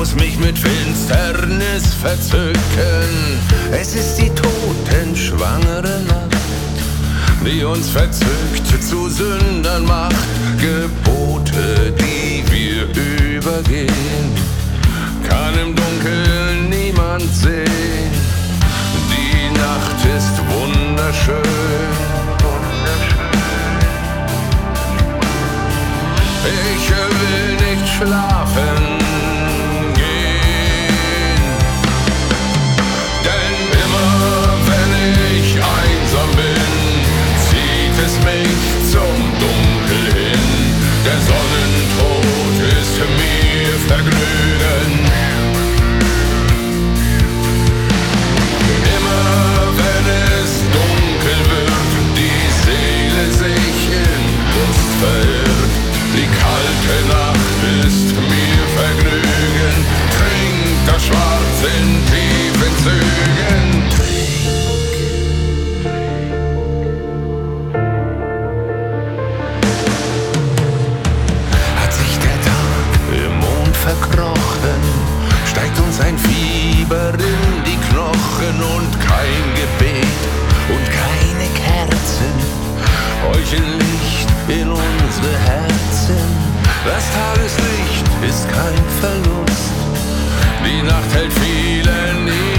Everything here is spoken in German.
muss mich mit Finsternis verzücken. Es ist die totenschwangere Nacht, die uns verzückt zu Sündern macht. Gebote, die wir übergehen, kann im Dunkeln niemand sehen. Die Nacht ist wunderschön. Ich will nicht schlafen gehen, denn immer wenn ich einsam bin, zieht es mich zum Dunkel hin. Der Sonnentod ist mir Vergnügen. Immer wenn es dunkel wird, die Seele sich in Lust verirrt. Die kalte Nacht ist mir Vergnügen. Trink das Schwarz in tiefen Zügen. Hat sich der Tag im Mond verkrochen, steigt uns ein Fieber in die Knochen und kein Gebet und keine Kerzen heucheln Licht in unsere Herzen. Das Tageslicht ist kein Verlust, die Nacht hält viele nie.